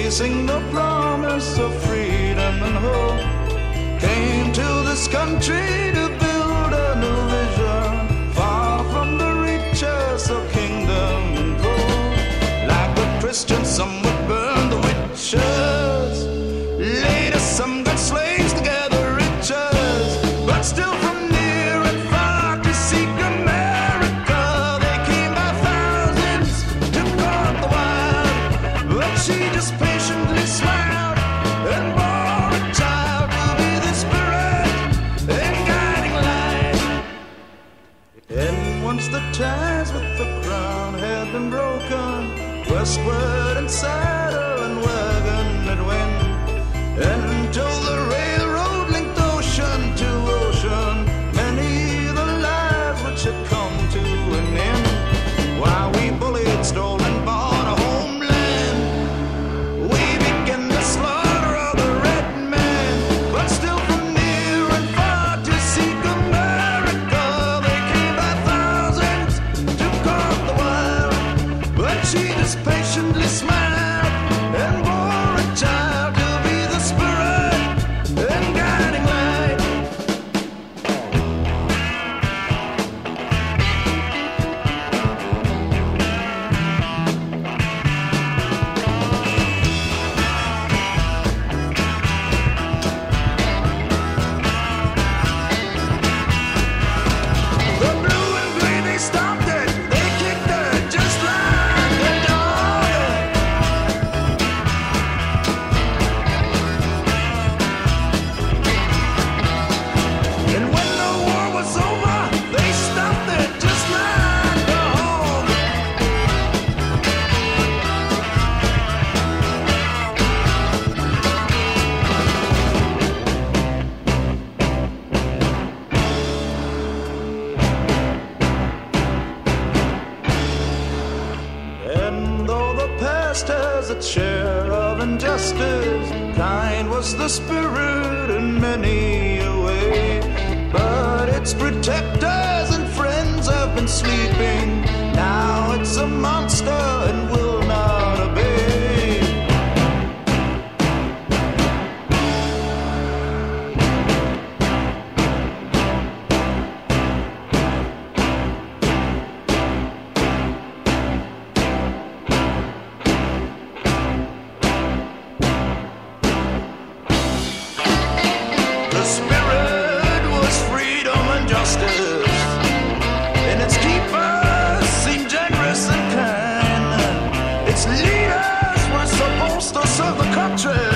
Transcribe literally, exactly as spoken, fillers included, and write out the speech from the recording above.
chasing the promise of freedom and hope, came to this country to build a new vision, far from the reaches of kingdom and gold. Like the Christians, some would burn the witches. Later, some got slaves to gather riches, but still from near and far to seek America, they came by thousands to guard the wild. But she just patiently smiled and bore a child to be the spirit and guiding light. And once the ties with the crown had been broken, westward and saddle and wagon it went, until the railroad linked ocean to ocean, many the lives which had come to an end. While we bullied, stole and bought a homeland, we began the slaughter of the red man. But still from near and far to seek America, they came by thousands to guard the wild. But she just patiently smiled and bore a child to be the spirit and guiding light. The blue and gray, they stopped it, they kicked her just like a dog. And when the war was over, they stopped it just like a hog. And though the past has its share of injustice, kind was the spirit in many a way. But its protectors and friends have been sleeping. Now it's a monster and will not obey. The spirit was freedom and justice, and its keepers seemed generous and kind. Its leaders were supposed to serve the country,